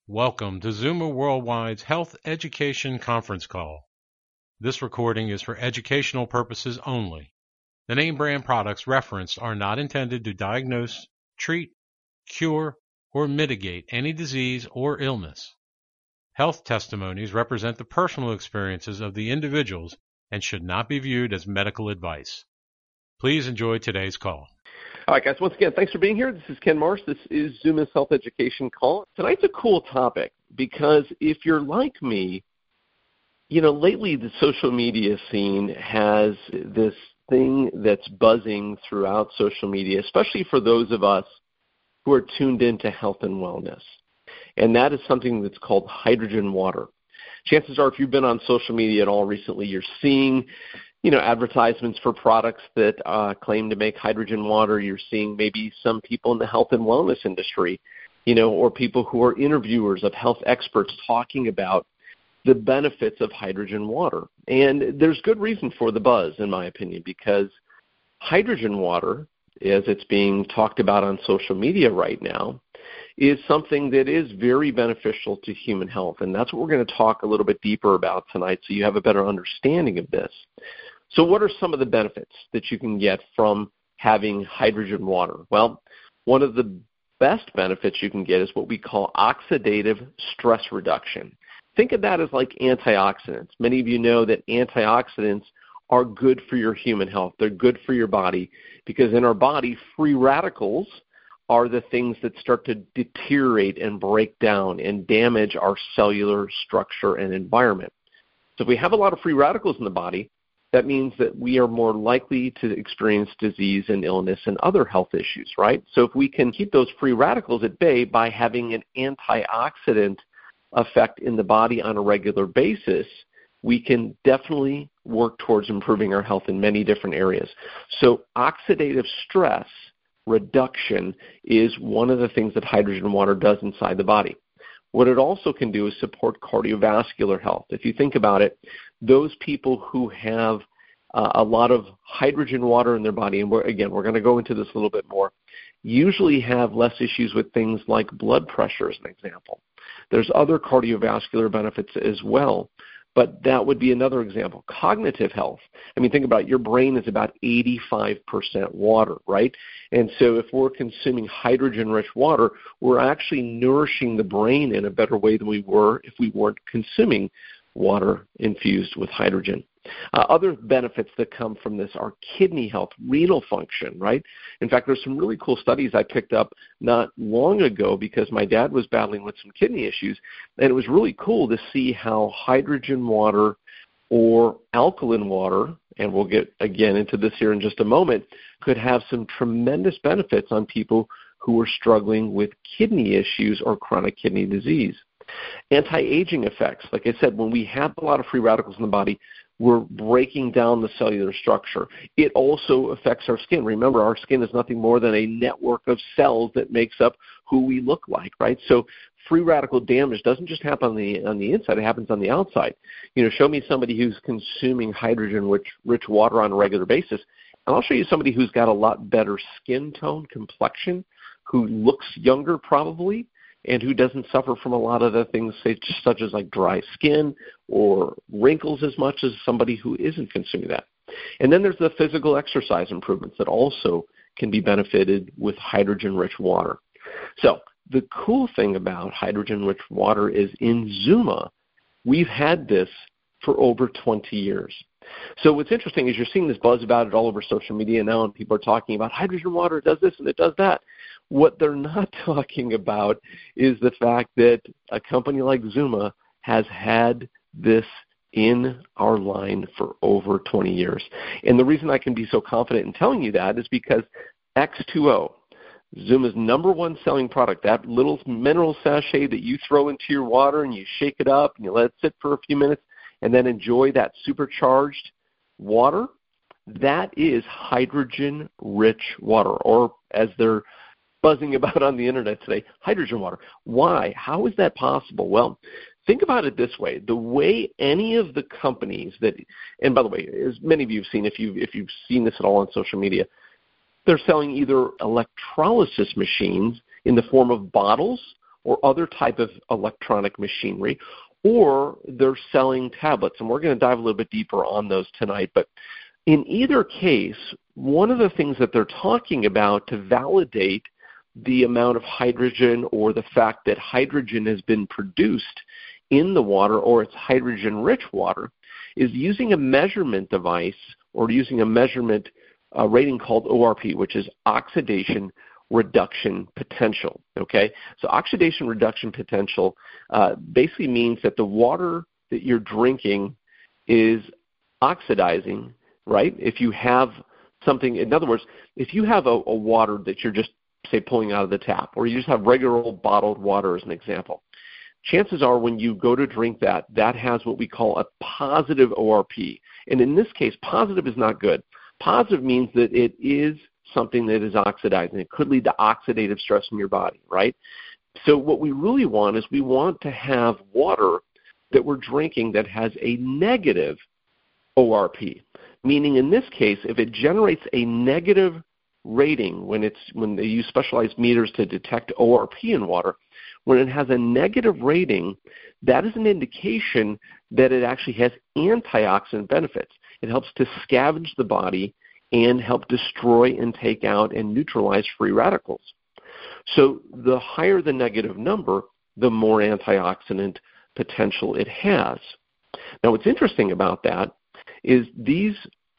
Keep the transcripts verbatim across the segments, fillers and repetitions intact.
Welcome to Zuma Worldwide's Health Education Conference Call. This recording is for educational purposes only. The name brand products referenced are not intended to diagnose, treat, cure, or mitigate any disease or illness. Health testimonies represent the personal experiences of the individuals and should not be viewed as medical advice. Please enjoy today's call. All right, guys, once again, thanks for being here. This is Ken Marsh. This is Zuma's Health Education Call. Tonight's a cool topic because if you're like me, you know, lately the social media scene has this thing that's buzzing throughout social media, especially for those of us who are tuned into health and wellness. And that is something that's called hydrogen water. Chances are if you've been on social media at all recently, you're seeing you know, advertisements for products that uh, claim to make hydrogen water. You're seeing maybe some people in the health and wellness industry, you know, or people who are interviewers of health experts talking about the benefits of hydrogen water. And there's good reason for the buzz, in my opinion, because hydrogen water, as it's being talked about on social media right now, is something that is very beneficial to human health. And that's what we're going to talk a little bit deeper about tonight so you have a better understanding of this. So what are some of the benefits that you can get from having hydrogen water? Well, one of the best benefits you can get is what we call oxidative stress reduction. Think of that as like antioxidants. Many of you know that antioxidants are good for your human health. They're good for your body because in our body, free radicals are the things that start to deteriorate and break down and damage our cellular structure and environment. So if we have a lot of free radicals in the body, that means that we are more likely to experience disease and illness and other health issues, right? So if we can keep those free radicals at bay by having an antioxidant effect in the body on a regular basis, we can definitely work towards improving our health in many different areas. So oxidative stress reduction is one of the things that hydrogen water does inside the body. What it also can do is support cardiovascular health. If you think about it, those people who have uh, a lot of hydrogen water in their body, and we're, again, we're going to go into this a little bit more, usually have less issues with things like blood pressure, as an example. There's other cardiovascular benefits as well, but that would be another example. Cognitive health. I mean, think about it. Your brain is about eighty-five percent water, right? And so if we're consuming hydrogen-rich water, we're actually nourishing the brain in a better way than we were if we weren't consuming water infused with hydrogen. Uh, other benefits that come from this are kidney health, renal function, right? In fact, there's some really cool studies I picked up not long ago because my dad was battling with some kidney issues, and it was really cool to see how hydrogen water or alkaline water, and we'll get again into this here in just a moment, could have some tremendous benefits on people who are struggling with kidney issues or chronic kidney disease. Anti-aging effects. Like I said, when we have a lot of free radicals in the body, we're breaking down the cellular structure. It also affects our skin. Remember, our skin is nothing more than a network of cells that makes up who we look like, right? So free radical damage doesn't just happen on the on the inside, it happens on the outside. You know, show me somebody who's consuming hydrogen-rich rich water on a regular basis, and I'll show you somebody who's got a lot better skin tone, complexion, who looks younger probably, and who doesn't suffer from a lot of the things such as like dry skin or wrinkles as much as somebody who isn't consuming that. And then there's the physical exercise improvements that also can be benefited with hydrogen-rich water. So the cool thing about hydrogen-rich water is in Zuma, we've had this for over twenty years. So what's interesting is you're seeing this buzz about it all over social media now, and people are talking about hydrogen water, it does this and it does that. What they're not talking about is the fact that a company like Zuma has had this in our line for over twenty years. And the reason I can be so confident in telling you that is because X two O, Zuma's number one selling product, that little mineral sachet that you throw into your water and you shake it up and you let it sit for a few minutes and then enjoy that supercharged water, that is hydrogen-rich water, or as they're buzzing about on the internet today, hydrogen water. Why? How is that possible? Well, think about it this way. The way any of the companies that, and by the way, as many of you have seen, if you've, if you've seen this at all on social media, they're selling either electrolysis machines in the form of bottles or other type of electronic machinery, or they're selling tablets. And we're going to dive a little bit deeper on those tonight. But in either case, one of the things that they're talking about to validate the amount of hydrogen or the fact that hydrogen has been produced in the water or it's hydrogen-rich water is using a measurement device or using a measurement uh, rating called O R P, which is oxidation reduction potential, okay? So oxidation reduction potential uh, basically means that the water that you're drinking is oxidizing, right? If you have something, in other words, if you have a, a water that you're just, say, pulling out of the tap, or you just have regular old bottled water as an example, chances are when you go to drink that, that has what we call a positive O R P. And in this case, positive is not good. Positive means that it is something that is oxidizing. It could lead to oxidative stress in your body, right? So what we really want is we want to have water that we're drinking that has a negative O R P, meaning in this case, if it generates a negative rating when it's when they use specialized meters to detect O R P in water, when it has a negative rating, that is an indication that it actually has antioxidant benefits. It helps to scavenge the body and help destroy and take out and neutralize free radicals. So the higher the negative number, the more antioxidant potential it has. Now what's interesting about that is these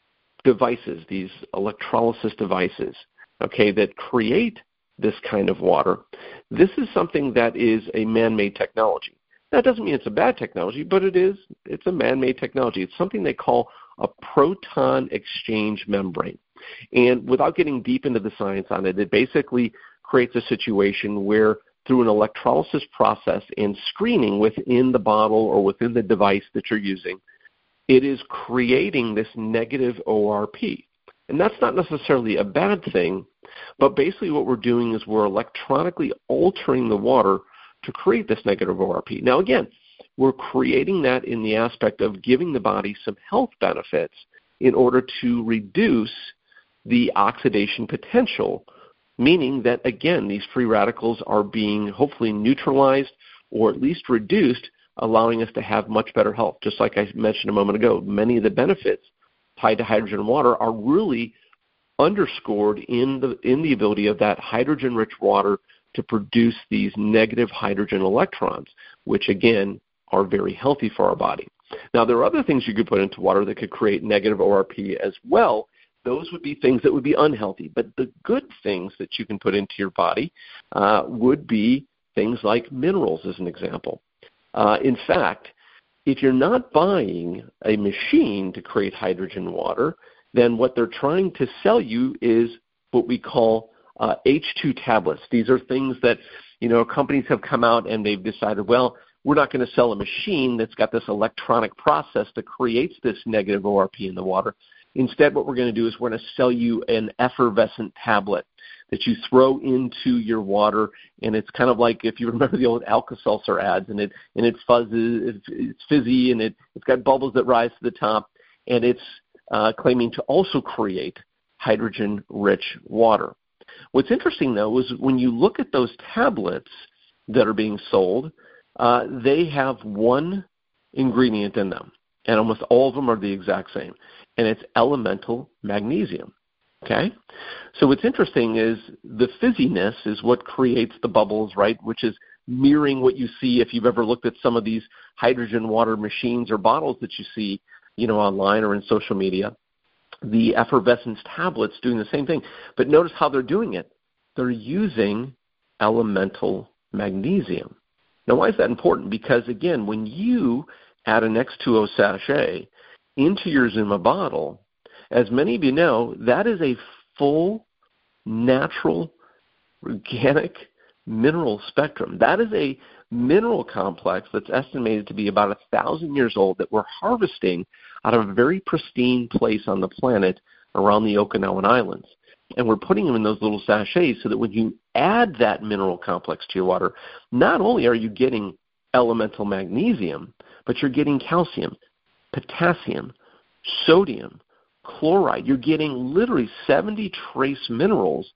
devices, these electrolysis devices, okay, that create this kind of water, this is something that is a man-made technology. That doesn't mean it's a bad technology, but it is, it's a man-made technology. It's something they call a proton exchange membrane. And without getting deep into the science on it, it basically creates a situation where through an electrolysis process and screening within the bottle or within the device that you're using, it is creating this negative O R P. And that's not necessarily a bad thing, but basically what we're doing is we're electronically altering the water to create this negative O R P. Now again, we're creating that in the aspect of giving the body some health benefits in order to reduce the oxidation potential, meaning that, again, these free radicals are being hopefully neutralized or at least reduced, allowing us to have much better health. Just like I mentioned a moment ago, many of the benefits tied to hydrogen and water are really underscored in the in the ability of that hydrogen-rich water to produce these negative hydrogen electrons, which, again, are very healthy for our body. Now, there are other things you could put into water that could create negative O R P as well. Those would be things that would be unhealthy. But the good things that you can put into your body uh, would be things like minerals, as an example. Uh, in fact, if you're not buying a machine to create hydrogen water, then what they're trying to sell you is what we call uh, H two tablets. These are things that, you know, companies have come out and they've decided, well, we're not going to sell a machine that's got this electronic process that creates this negative O R P in the water. Instead, what we're going to do is we're going to sell you an effervescent tablet that you throw into your water, and it's kind of like if you remember the old Alka-Seltzer ads, and it and it fuzzes, it's, it's fizzy, and it, it's got bubbles that rise to the top, and it's uh, claiming to also create hydrogen-rich water. What's interesting, though, is when you look at those tablets that are being sold, uh, they have one ingredient in them, and almost all of them are the exact same, and it's elemental magnesium. Okay? So what's interesting is the fizziness is what creates the bubbles, right, which is mirroring what you see if you've ever looked at some of these hydrogen water machines or bottles that you see, you know, online or in social media. The effervescence tablets doing the same thing. But notice how they're doing it. They're using elemental magnesium. Now, why is that important? Because, again, when you add an X two O sachet into your Zuma bottle, as many of you know, that is a full, natural, organic mineral spectrum. That is a mineral complex that's estimated to be about a thousand years old that we're harvesting out of a very pristine place on the planet around the Okinawan Islands. And we're putting them in those little sachets so that when you add that mineral complex to your water, not only are you getting elemental magnesium, but you're getting calcium, potassium, sodium, chloride. You're getting literally seventy trace minerals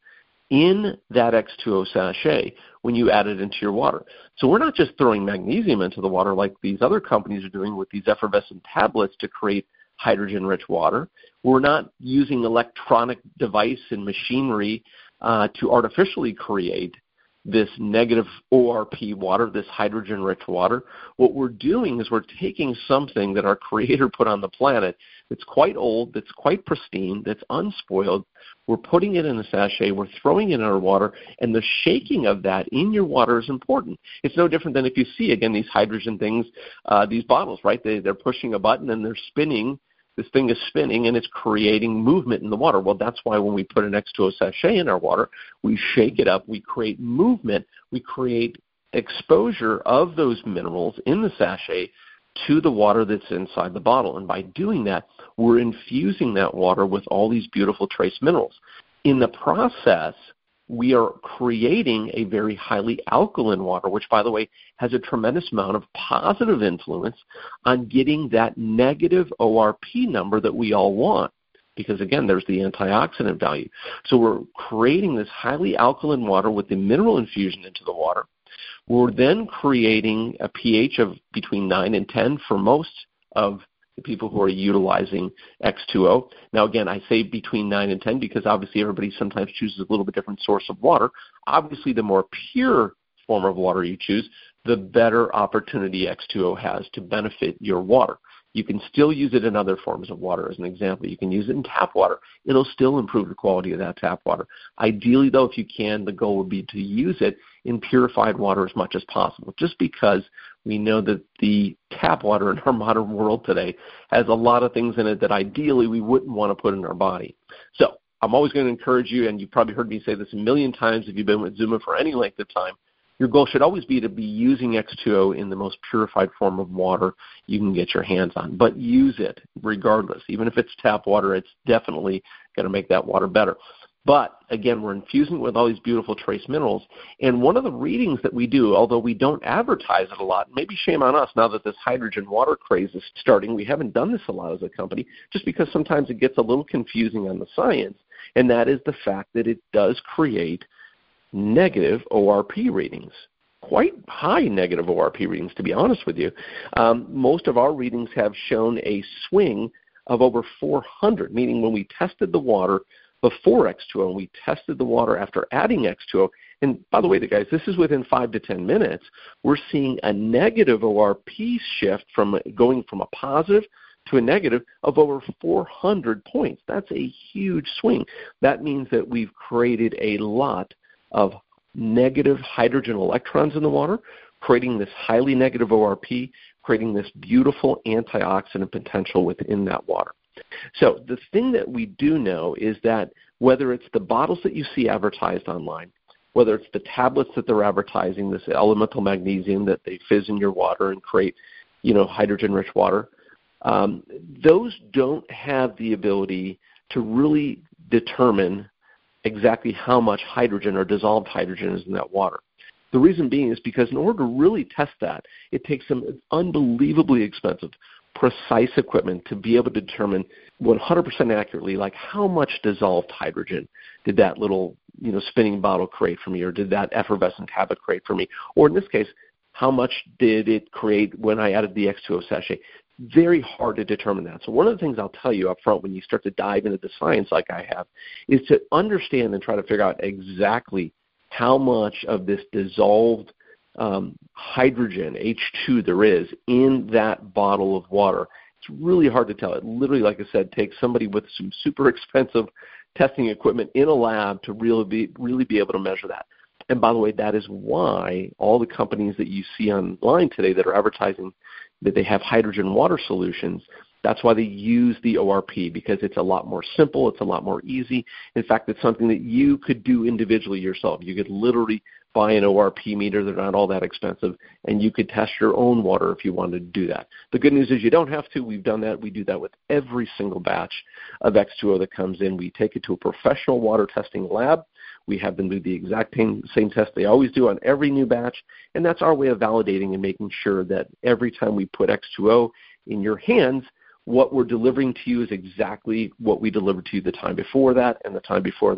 in that X two O sachet when you add it into your water. So we're not just throwing magnesium into the water like these other companies are doing with these effervescent tablets to create hydrogen-rich water. We're not using electronic device and machinery uh, to artificially create this negative O R P water, this hydrogen-rich water. What we're doing is we're taking something that our Creator put on the planet that's quite old, that's quite pristine, that's unspoiled. We're putting it in a sachet, we're throwing it in our water, and the shaking of that in your water is important. It's no different than if you see, again, these hydrogen things, uh, these bottles, right? They, they're pushing a button and they're spinning. This thing is spinning and it's creating movement in the water. Well, that's why when we put an X two O sachet in our water, we shake it up, we create movement, we create exposure of those minerals in the sachet to the water that's inside the bottle. And by doing that, we're infusing that water with all these beautiful trace minerals. In the process, we are creating a very highly alkaline water, which, by the way, has a tremendous amount of positive influence on getting that negative O R P number that we all want. Because, again, there's the antioxidant value. So we're creating this highly alkaline water with the mineral infusion into the water. We're then creating a pH of between nine and ten for most of the people who are utilizing X two O. Now, again, I say between nine and ten because obviously everybody sometimes chooses a little bit different source of water. Obviously, the more pure form of water you choose, the better opportunity X two O has to benefit your water. You can still use it in other forms of water. As an example, you can use it in tap water. It'll still improve the quality of that tap water. Ideally, though, if you can, the goal would be to use it in purified water as much as possible, just because we know that the tap water in our modern world today has a lot of things in it that ideally we wouldn't want to put in our body. So I'm always going to encourage you, and you've probably heard me say this a million times if you've been with Zuma for any length of time, your goal should always be to be using X two O in the most purified form of water you can get your hands on. But use it regardless. Even if it's tap water, it's definitely going to make that water better. But, again, we're infusing it with all these beautiful trace minerals. And one of the readings that we do, although we don't advertise it a lot, maybe shame on us now that this hydrogen water craze is starting. We haven't done this a lot as a company just because sometimes it gets a little confusing on the science, and that is the fact that it does create negative O R P readings, quite high negative O R P readings, to be honest with you. Um, most of our readings have shown a swing of over four hundred, meaning when we tested the water before X two O and we tested the water after adding X two O, and by the way, the guys, this is within five to ten minutes, we're seeing a negative O R P shift from going from a positive to a negative of over four hundred points. That's a huge swing. That means that we've created a lot of negative hydrogen electrons in the water, creating this highly negative O R P, creating this beautiful antioxidant potential within that water. So the thing that we do know is that whether it's the bottles that you see advertised online, whether it's the tablets that they're advertising, this elemental magnesium that they fizz in your water and create, you know, hydrogen-rich water, um, those don't have the ability to really determine exactly how much hydrogen or dissolved hydrogen is in that water. The reason being is because in order to really test that, it takes some unbelievably expensive, precise equipment to be able to determine one hundred percent accurately, like how much dissolved hydrogen did that little, you know, spinning bottle create for me, or did that effervescent tablet create for me, or in this case, how much did it create when I added the X two O sachet? Very hard to determine that. So one of the things I'll tell you up front when you start to dive into the science like I have is to understand and try to figure out exactly how much of this dissolved um, hydrogen, H two, there is in that bottle of water. It's really hard to tell. It literally, like I said, takes somebody with some super expensive testing equipment in a lab to really be, really be able to measure that. And by the way, that is why all the companies that you see online today that are advertising that they have hydrogen water solutions, that's why they use the O R P, because it's a lot more simple, it's a lot more easy. In fact, it's something that you could do individually yourself. You could literally buy an O R P meter, they're not all that expensive, and you could test your own water if you wanted to do that. The good news is you don't have to. We've done that. We do that with every single batch of X two O that comes in. We take it to a professional water testing lab. We have them do the exact same, same test they always do on every new batch, and that's our way of validating and making sure that every time we put X two O in your hands, what we're delivering to you is exactly what we delivered to you the time before that and the time before that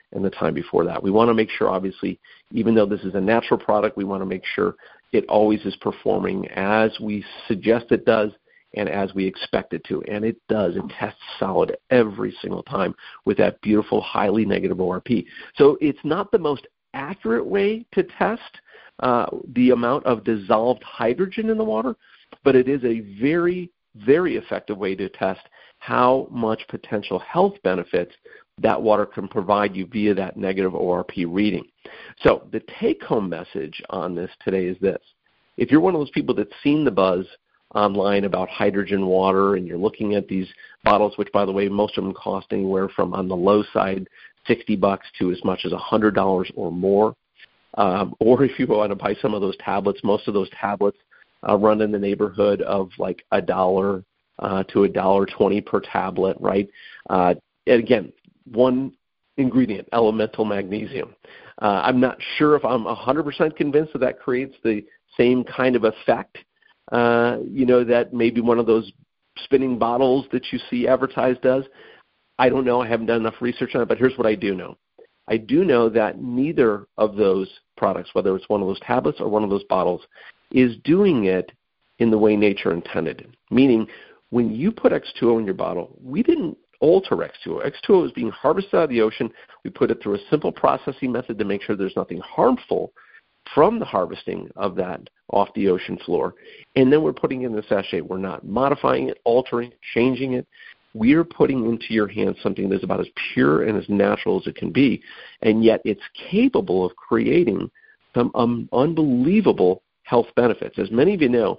and the time before that. We want to make sure, obviously, even though this is a natural product, we want to make sure it always is performing as we suggest it does and as we expect it to. And it does. It tests solid every single time with that beautiful, highly negative O R P. So it's not the most accurate way to test uh, the amount of dissolved hydrogen in the water, but it is a very, very effective way to test how much potential health benefits that water can provide you via that negative O R P reading. So the take-home message on this today is this. If you're one of those people that's seen the buzz online about hydrogen water and you're looking at these bottles, which, by the way, most of them cost anywhere from, on the low side, sixty bucks to as much as one hundred dollars or more, um, or if you want to buy some of those tablets, most of those tablets uh, run in the neighborhood of like a dollar uh, to a dollar twenty per tablet, right? Uh, and again, one ingredient, elemental magnesium. Uh, I'm not sure if I'm one hundred percent convinced that that creates the same kind of effect, uh, you know, that maybe one of those spinning bottles that you see advertised does. I don't know. I haven't done enough research on it, but here's what I do know. I do know that neither of those products, whether it's one of those tablets or one of those bottles, is doing it in the way nature intended. Meaning, when you put X two O in your bottle, we didn't alter X two O. X two O is being harvested out of the ocean. We put it through a simple processing method to make sure there's nothing harmful from the harvesting of that off the ocean floor. And then we're putting it in the sachet. We're not modifying it, altering it, changing it. We are putting into your hands something that's about as pure and as natural as it can be, and yet it's capable of creating some um, unbelievable health benefits. As many of you know,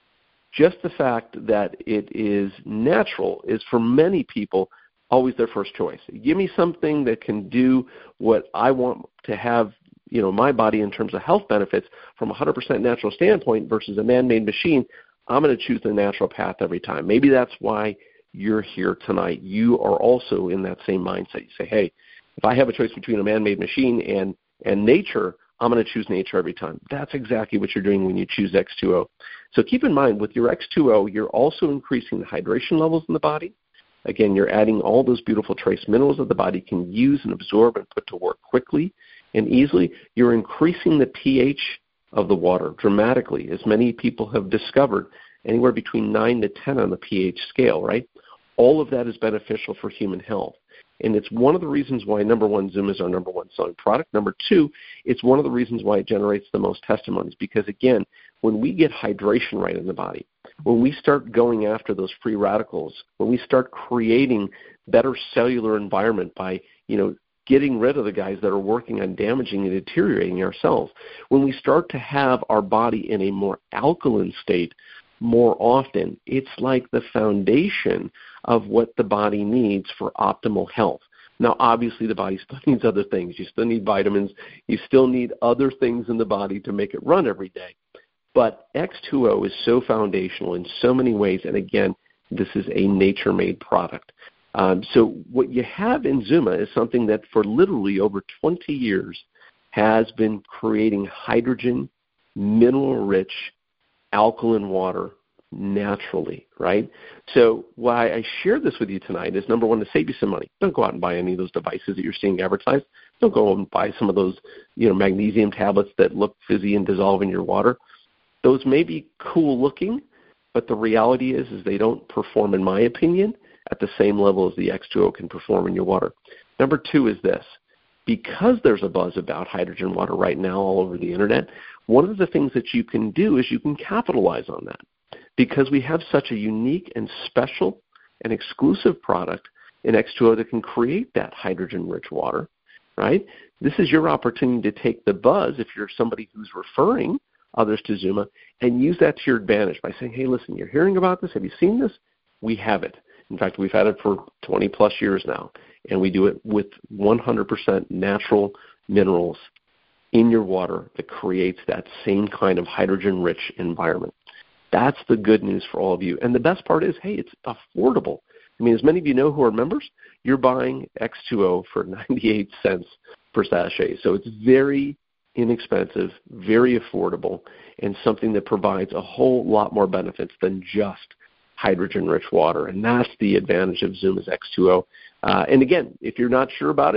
just the fact that it is natural is, for many people, always their first choice. Give me something that can do what I want to have, you know, my body in terms of health benefits from a one hundred percent natural standpoint versus a man-made machine. I'm going to choose the natural path every time. Maybe that's why you're here tonight. You are also in that same mindset. You say, hey, if I have a choice between a man-made machine and, and nature, I'm going to choose nature every time. That's exactly what you're doing when you choose X two O. So keep in mind, with your X two O, you're also increasing the hydration levels in the body. Again, you're adding all those beautiful trace minerals that the body can use and absorb and put to work quickly and easily. You're increasing the pH of the water dramatically, as many people have discovered, anywhere between nine to ten on the pH scale, right? All of that is beneficial for human health. And it's one of the reasons why, number one, Zoom is our number one selling product. Number two, it's one of the reasons why it generates the most testimonies. Because, again, when we get hydration right in the body, when we start going after those free radicals, when we start creating better cellular environment by, you know, getting rid of the guys that are working on damaging and deteriorating our cells, when we start to have our body in a more alkaline state more often, it's like the foundation of what the body needs for optimal health. Now, obviously, the body still needs other things. You still need vitamins. You still need other things in the body to make it run every day. But X two O is so foundational in so many ways, and again, this is a nature-made product. Um, so what you have in Zuma is something that for literally over twenty years has been creating hydrogen, mineral-rich, alkaline water naturally, right? So why I share this with you tonight is, number one, to save you some money. Don't go out and buy any of those devices that you're seeing advertised. Don't go and buy some of those, you know, magnesium tablets that look fizzy and dissolve in your water. Those may be cool looking, but the reality is, is they don't perform, in my opinion, at the same level as the X two O can perform in your water. Number two is this. Because there's a buzz about hydrogen water right now all over the internet, one of the things that you can do is you can capitalize on that. Because we have such a unique and special and exclusive product in X two O that can create that hydrogen-rich water, right? This is your opportunity to take the buzz, if you're somebody who's referring others to Zuma, and use that to your advantage by saying, hey, listen, you're hearing about this? Have you seen this? We have it. In fact, we've had it for twenty plus years now, and we do it with one hundred percent natural minerals in your water that creates that same kind of hydrogen-rich environment. That's the good news for all of you. And the best part is, hey, it's affordable. I mean, as many of you know who are members, you're buying X two O for ninety-eight cents per sachet. So it's very inexpensive, very affordable, and something that provides a whole lot more benefits than just hydrogen-rich water. And that's the advantage of Zuma's X two O. Uh, and again, if you're not sure about it,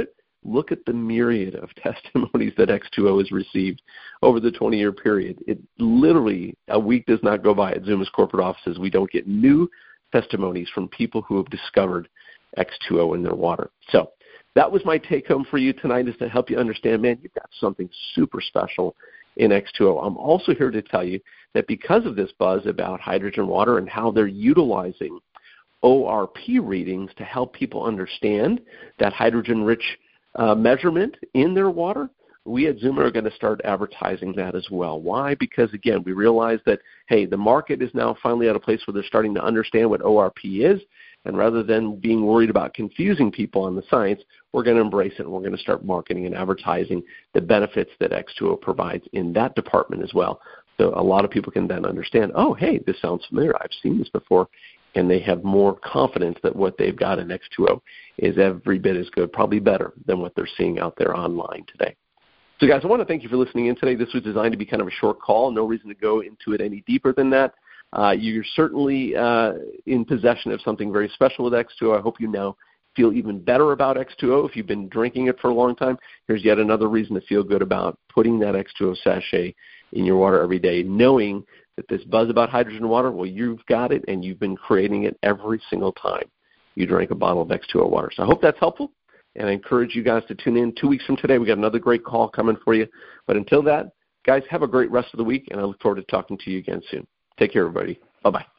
look at the myriad of testimonies that X two O has received over the twenty-year period. It literally, a week does not go by at Zuma's corporate offices. We don't get new testimonies from people who have discovered X two O in their water. So that was my take home for you tonight, is to help you understand, man, you've got something super special in X two O. I'm also here to tell you that because of this buzz about hydrogen water and how they're utilizing O R P readings to help people understand that hydrogen-rich uh, measurement in their water, we at Zuma are going to start advertising that as well. Why? Because, again, we realize that, hey, the market is now finally at a place where they're starting to understand what O R P is, and rather than being worried about confusing people on the science, we're going to embrace it, and we're going to start marketing and advertising the benefits that X two O provides in that department as well. So a lot of people can then understand, oh, hey, this sounds familiar. I've seen this before. And they have more confidence that what they've got in X two O is every bit as good, probably better than what they're seeing out there online today. So, guys, I want to thank you for listening in today. This was designed to be kind of a short call. No reason to go into it any deeper than that. Uh, you're certainly uh, in possession of something very special with X two O. I hope you now feel even better about X two O. If you've been drinking it for a long time, here's yet another reason to feel good about putting that X two O sachet in your water every day, knowing that this buzz about hydrogen water, well, you've got it, and you've been creating it every single time you drink a bottle of X two O water. So I hope that's helpful, and I encourage you guys to tune in two weeks from today. We got another great call coming for you. But until that, guys, have a great rest of the week, and I look forward to talking to you again soon. Take care, everybody. Bye-bye.